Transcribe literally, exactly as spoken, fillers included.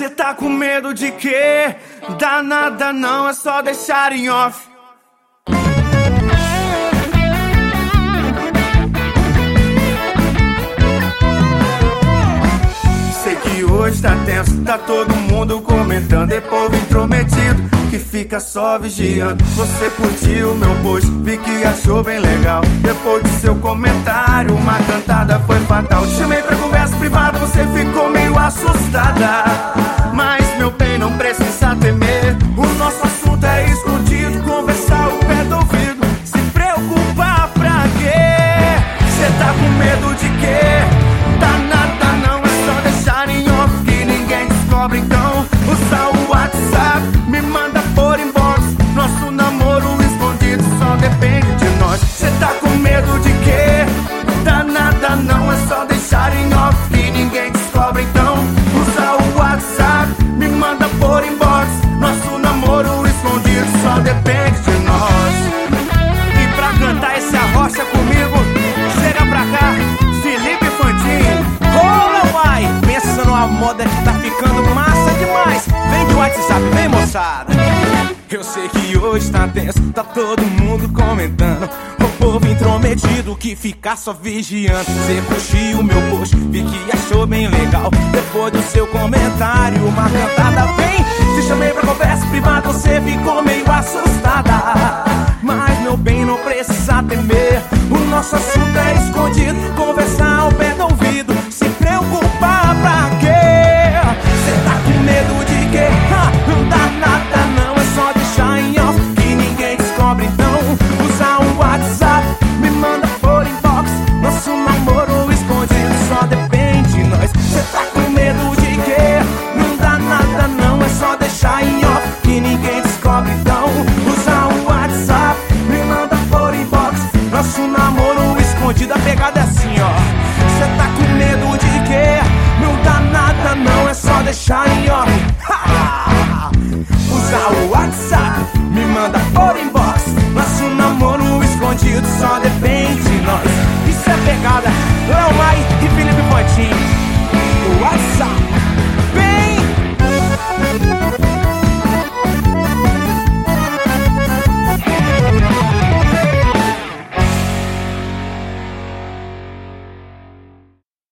Cê tá com medo de quê? Dá nada não, é só deixar em off. Sei que hoje tá tenso, tá todo mundo comentando. É povo intrometido que fica só vigiando. Você curtiu meu post, vi que achou bem legal. Depois do seu comentário, uma cantada foi fatal. Te chamei pra conversa privada, você ficou meio assustada. Mas meu bem, não precisa temer. O nosso assunto é escondido, conversar o pé do ouvido. Se preocupar pra quê? Cê tá com medo de quê? Dá nada não, é só deixar em off que ninguém descobre. Então usa o WhatsApp, me manda por inbox. Nosso namoro escondido só depende de nós. Cê tá com medo de quê? Dá nada não, é só deixar em off que ninguém descobre. Então usa o WhatsApp, me manda por inbox. Nosso namoro escondido só depende de nós. E pra cantar esse arrocha comigo, chega pra cá, Felipe Fantin. Rola, uai! Pensa numa moda que tá ficando massa demais. Vem de WhatsApp, vem moçada. Eu sei que hoje tá tenso, tá todo mundo comentando. O povo intrometido que fica só vigiando. Cê curtiu o meu post, vi que achou bem legal. Depois do seu comentário, uma cantada vem. Te chamei pra conversa privada, você ficou meio assustada. Mas meu bem, não precisa temer. O nosso assunto é escondido, conversar ao pé do ouvido. Se preocupar pra quê? Cê tá com medo de quê? Ha, não dá nada não, é só deixar em off que ninguém descobre. Então usa o WhatsApp, me manda por inbox. Nosso namoro escondido só depende de nós. Cê tá com medo de quê? Não dá nada não, é só deixar em off que ninguém descobre. Então usa o WhatsApp, me manda por inbox. Nosso namoro escondido, a pegada é assim, ó. Cê tá com medo de quê? Não dá nada não, é só deixar em